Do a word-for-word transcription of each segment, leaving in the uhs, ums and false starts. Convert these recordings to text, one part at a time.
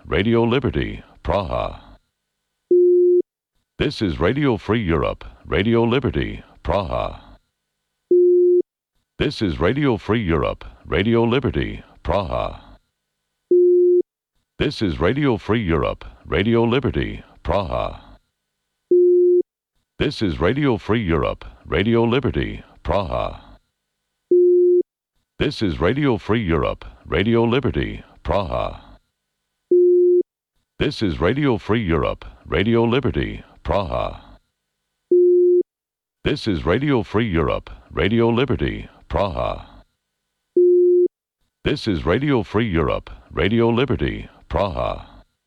Radio Liberty, Praha. This is Radio Free Europe, Radio Liberty, Praha. This is Radio Free Europe, Radio Liberty, Praha. This is Radio Free Europe, Radio Liberty, Praha. This is Radio Free Europe, Radio Liberty, Praha. This is Radio Free Europe, Radio Liberty, Praha. This is Radio Free Europe, Radio Liberty, Praha. This is Radio Free Europe, Radio Liberty, Praha. This is Radio Free Europe, Radio Liberty, Praha.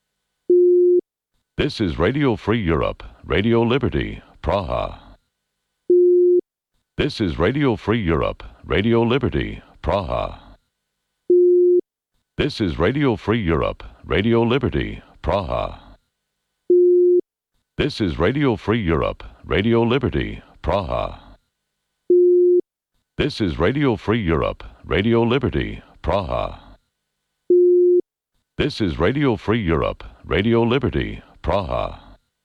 This is Radio Free Europe, Radio Liberty, Praha. This is Radio Free Europe, Radio Liberty, Praha. This is Radio Free Europe, Radio Liberty, Praha. This is Radio Free Europe, Radio Liberty, Praha. This is Radio Free Europe, Radio Liberty, Praha. This is Radio Free Europe, Radio Liberty, Praha.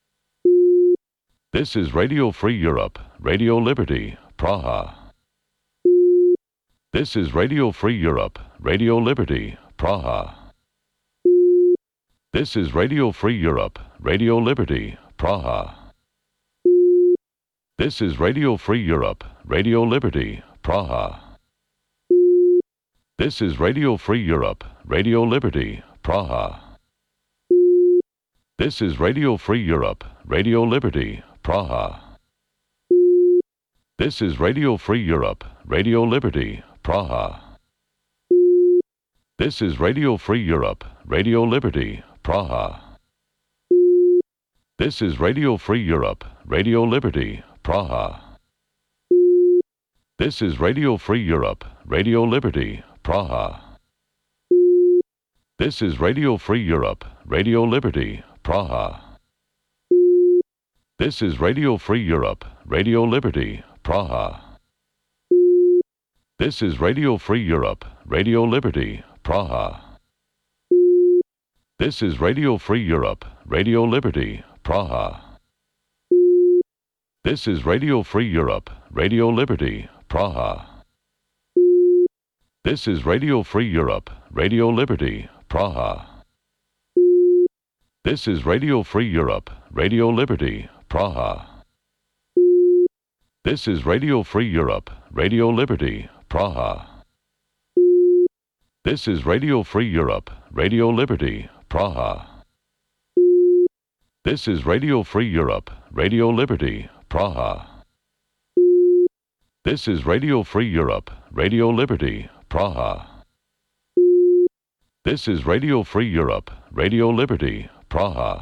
This is Radio Free Europe, Radio Liberty, Praha. This is Radio Free Europe, Radio Liberty, Praha. This is Radio Free Europe, Radio Liberty, Praha. This is Radio Free Europe, Radio Liberty, Praha. This is Radio Free Europe, Radio Liberty, Praha. This is Radio Free Europe, Radio Liberty, Praha. This is Radio Free Europe, Radio Liberty, Praha. This is Radio Free Europe, Radio Liberty, Praha. This is Radio Free Europe, Radio Liberty, Praha. This is Radio Free Europe, Radio Liberty, Praha. This is Radio Free Europe, Radio Liberty, Praha. This is Radio Free Europe, Radio Liberty, Praha. This is Radio Free Europe, Radio Liberty, Praha. This is Radio Free Europe, Radio Liberty, Praha. This is Radio Free Europe, Radio Liberty, Praha. This is Radio Free Europe, Radio Liberty, Praha. This is Radio Free Europe, Radio Liberty, Praha. This is Radio Free Europe, Radio Liberty, Praha. This is Radio Free Europe, Radio Liberty, Praha. This is Radio Free Europe, Radio Liberty, Praha. This is Radio Free Europe, Radio Liberty, Praha. This is Radio Free Europe, Radio Liberty, Praha.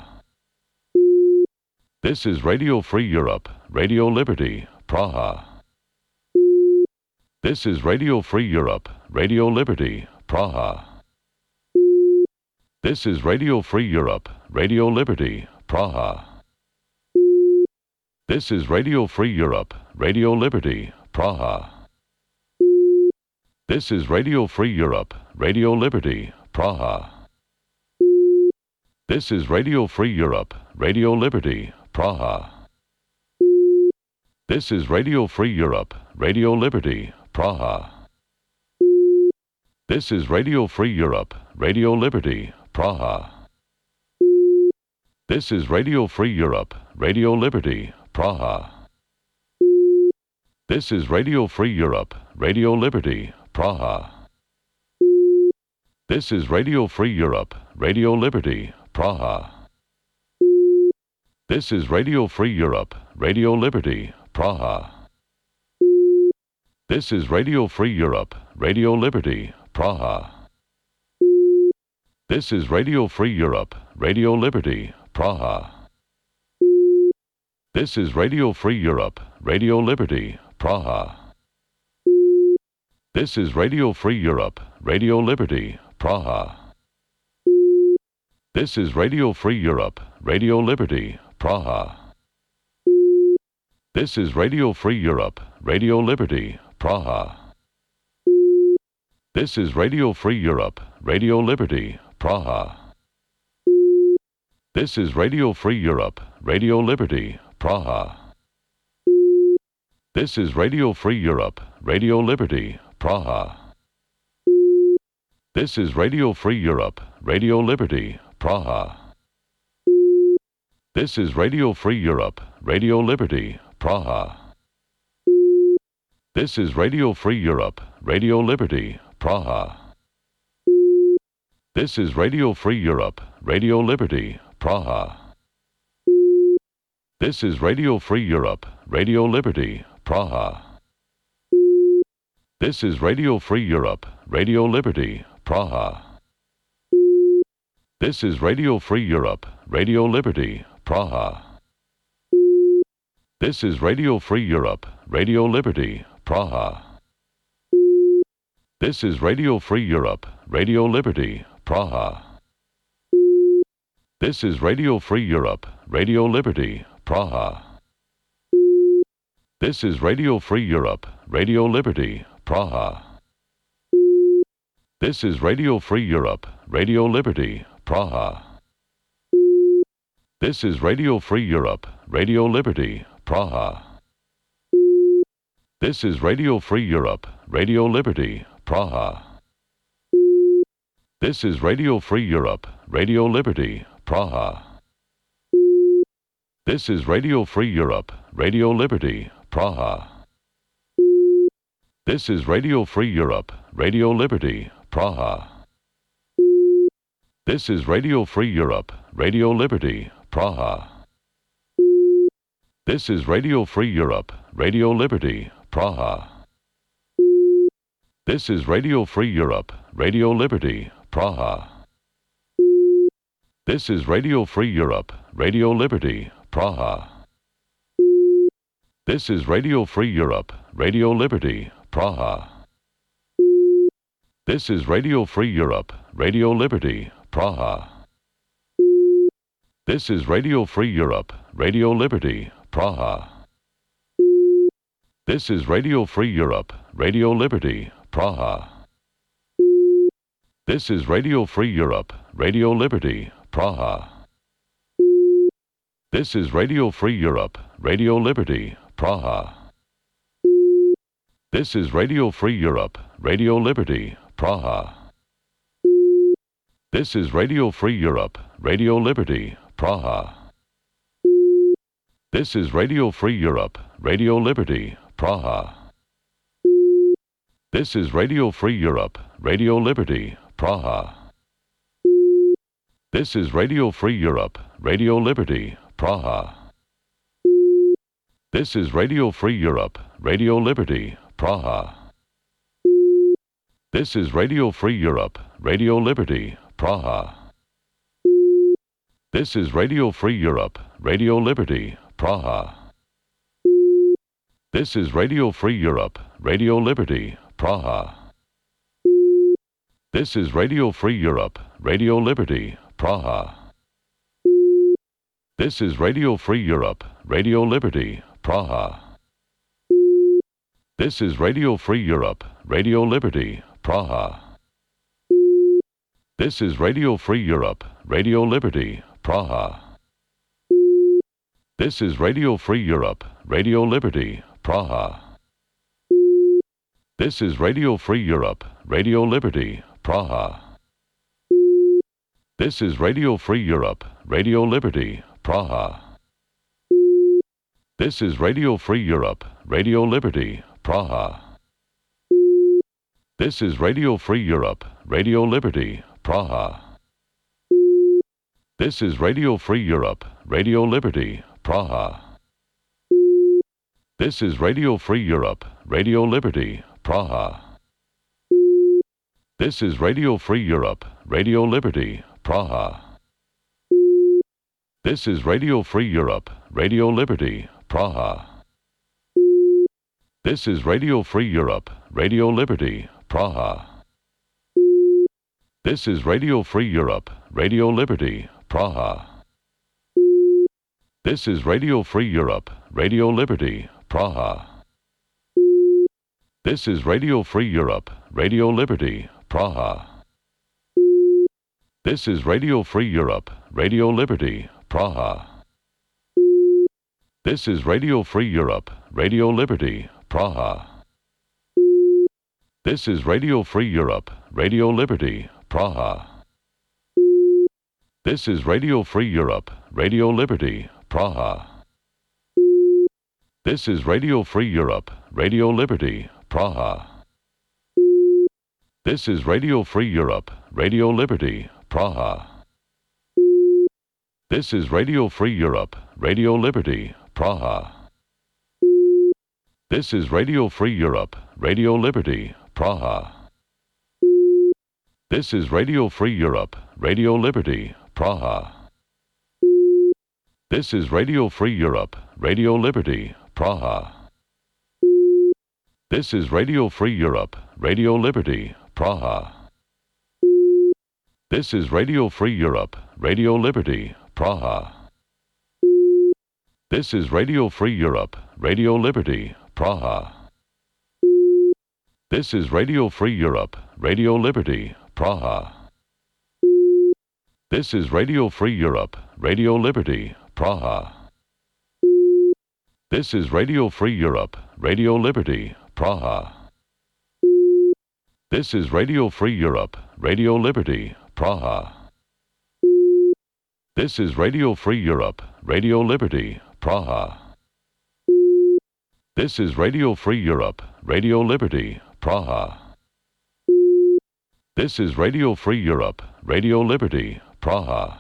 This is Radio Free Europe, Radio Liberty, Praha. This is Radio Free Europe, Radio Liberty, Praha. This is Radio Free Europe, Radio Liberty, Praha. This is Radio Free Europe, Radio Liberty, Praha. This is Radio Free Europe, Radio Liberty, Praha. This is Radio Free Europe, Radio Liberty, Praha. This is Radio Free Europe, Radio Liberty, Praha. This is Radio Free Europe, Radio Liberty, Praha. This is Radio Free Europe, Radio Liberty, Praha. This is Radio Free Europe, Radio Liberty, Praha. This is Radio Free Europe, Radio Liberty, Praha. This is Radio Free Europe, Radio Liberty, Praha. This is Radio Free Europe, Radio Liberty, Praha. This is Radio Free Europe, Radio Liberty, Praha. This is Radio Free Europe, Radio Liberty, Praha. This is Radio Free Europe, Radio Liberty, Praha. This is Radio Free Europe, Radio Liberty, Praha. This is Radio Free Europe, Radio Liberty, Praha. This is Radio Free Europe, Radio Liberty, Praha. This is Radio Free Europe, Radio Liberty, Praha. This is Radio Free Europe, Radio Liberty, Praha. This is Radio Free Europe, Radio Liberty, Praha. This is Radio Free Europe, Radio Liberty, Praha. This is Radio Free Europe, Radio Liberty, Praha. This is Radio Free Europe, Radio Liberty, Praha. This is Radio Free Europe, Radio Liberty, Praha. This is Radio Free Europe, Radio Liberty, Praha. This is Radio Free Europe, Radio Liberty, Praha. This is Radio Free Europe, Radio Liberty, Praha. This is Radio Free Europe, Radio Liberty, Praha. This is Radio Free Europe, Radio Liberty, Praha. This is Radio Free Europe, Radio Liberty, Praha. This is Radio Free Europe, Radio Liberty, Praha. This is Radio Free Europe, Radio Liberty, Praha. This is Radio Free Europe, Radio Liberty, Praha. This is Radio Free Europe, Radio Liberty, Praha. This is Radio Free Europe, Radio Liberty, Praha. This is Radio Free Europe, Radio Liberty, Praha. This is Radio Free Europe, Radio Liberty, Praha. This is Radio Free Europe, Radio Liberty, Praha. This is Radio Free Europe, Radio Liberty, Praha. This is Radio Free Europe, Radio Liberty, Praha. This is Radio Free Europe, Radio Liberty, Praha. This is Radio Free Europe, Radio Liberty, Praha. This is Radio Free Europe, Radio Liberty, Praha. This is Radio Free Europe, Radio Liberty, Praha. This is Radio Free Europe, Radio Liberty, Praha. This is Radio Free Europe, Radio Liberty, Praha. This is Radio Free Europe, Radio Liberty, Praha. This is Radio Free Europe, Radio Liberty, Praha. This is Radio Free Europe, Radio Liberty, Praha. This is Radio Free Europe, Radio Liberty, Praha. This is Radio Free Europe, Radio Liberty, Praha. This is Radio Free Europe, Radio Liberty, Praha. This is Radio Free Europe, Radio Liberty, Praha. This is Radio Free Europe, Radio Liberty, Praha. This is Radio Free Europe, Radio Liberty, Praha. This is Radio Free Europe, Radio Liberty, Praha. This is Radio Free Europe, Radio Liberty, Praha. This is Radio Free Europe, Radio Liberty, Praha. This is Radio Free Europe, Radio Liberty, Praha. This is Radio Free Europe, Radio Liberty, Praha. This is Radio Free Europe, Radio Liberty, Praha. This is Radio Free Europe, Radio Liberty, Praha. This is Radio Free Europe, Radio Liberty, Praha. This is Radio Free Europe, Radio Liberty, Praha. This is Radio Free Europe, Radio Liberty, Praha. This is Radio Free Europe, Radio Liberty, Praha. This is Radio Free Europe, Radio Liberty, Praha. This is Radio Free Europe, Radio Liberty, Praha. This is Radio Free Europe, Radio Liberty, Praha. This is Radio Free Europe, Radio Liberty, Praha. This is Radio Free Europe, Radio Liberty, Praha. This is Radio Free Europe, Radio Liberty, Praha. This is Radio Free Europe, Radio Liberty, Praha. This is Radio Free Europe, Radio Liberty, Praha. This is Radio Free Europe, Radio Liberty, Praha. This is Radio Free Europe, Radio Liberty, Praha. This is Radio Free Europe, Radio Liberty, Praha. This is Radio Free Europe, Radio Liberty, Praha. This is Radio Free Europe, Radio Liberty, Praha. This is Radio Free Europe, Radio Liberty, Praha. This is Radio Free Europe, Radio Liberty, Praha. This is Radio Free Europe, Radio Liberty, Praha. This is Radio Free Europe, Radio Liberty, Praha. This is Radio Free Europe, Radio Liberty, Praha. This is Radio Free Europe, Radio Liberty, Praha. This is Radio Free Europe, Radio Liberty, Praha. This is Radio Free Europe, Radio Liberty, Praha. This is Radio Free Europe, Radio Liberty, Praha. This is Radio Free Europe, Radio Liberty, Praha. This is Radio Free Europe, Radio Liberty, Praha. This is Radio Free Europe, Radio Liberty, Praha. This is Radio Free Europe, Radio Liberty, Praha.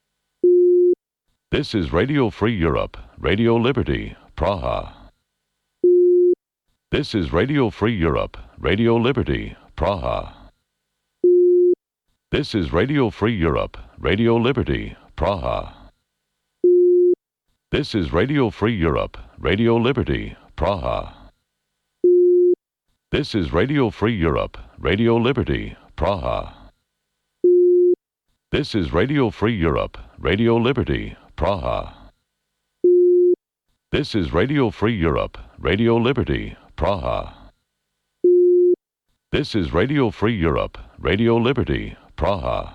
This is Radio Free Europe, Radio Liberty, Praha. This is Radio Free Europe, Radio Liberty, Praha. This is Radio Free Europe, Radio Liberty, Praha. This is Radio Free Europe, Radio Liberty, Praha. This is Radio Free Europe, Radio Liberty, Praha. This is Radio Free Europe, Radio Liberty, Praha. This is Radio Free Europe, Radio Liberty, Praha. This is Radio Free Europe, Radio Liberty, Praha.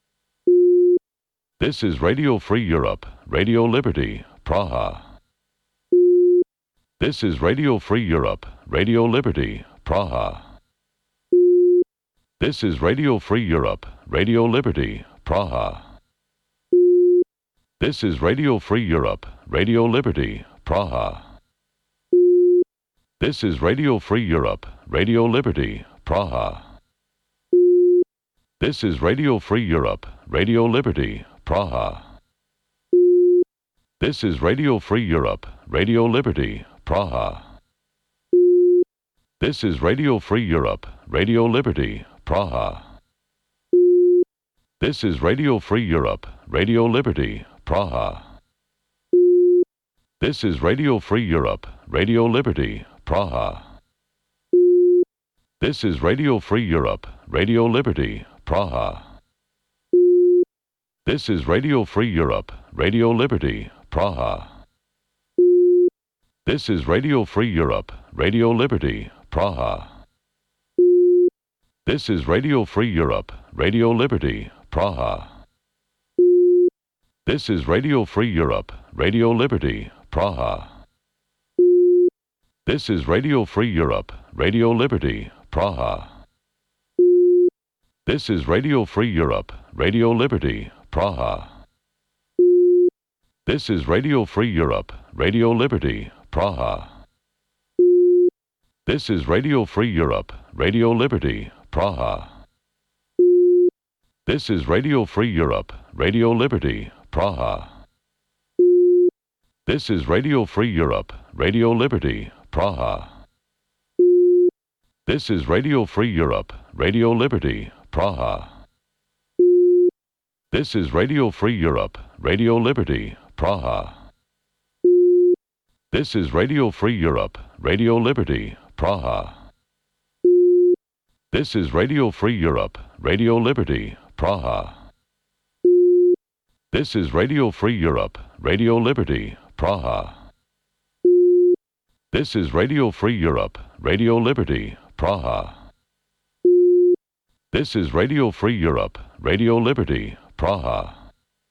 This is Radio Free Europe, Radio Liberty, Praha. This is Radio Free Europe, Radio Liberty, Praha. This is Radio Free Europe, Radio Liberty, Praha. This is Radio Free Europe, Radio Liberty, Praha. This is Radio Free Europe, Radio Liberty, Praha. This is Radio Free Europe, Radio Liberty, Praha. This is Radio Free Europe, Radio Liberty, Praha. This is Radio Free Europe, Radio Liberty, Praha. This is Radio Free Europe, Radio Liberty, Praha. This is Radio Free Europe, Radio Liberty, Praha. This is Radio Free Europe, Radio Liberty, Praha. This is Radio Free Europe, Radio Liberty, Praha. This is Radio Free Europe, Radio Liberty, Praha. This is Radio Free Europe, Radio Liberty, Praha. This is Radio Free Europe, Radio Liberty, Praha. This is Radio Free Europe, Radio Liberty, Praha. This is Radio Free Europe, Radio Liberty, Praha. This is Radio Free Europe, Radio Liberty, Praha. This is Radio Free Europe, Radio Liberty, Praha. This is Radio Free Europe, Radio Liberty, Praha. This is Radio Free Europe, Radio Liberty, Praha. This is Radio Free Europe, Radio Liberty, Praha. This is Radio Free Europe, Radio Liberty, Praha. This is Radio Free Europe, Radio Liberty, Praha. This is Radio Free Europe, Radio Liberty, Praha. This is Radio Free Europe, Radio Liberty, Praha. This is Radio Free Europe, Radio Liberty, Praha. This is Radio Free Europe, Radio Liberty, Praha.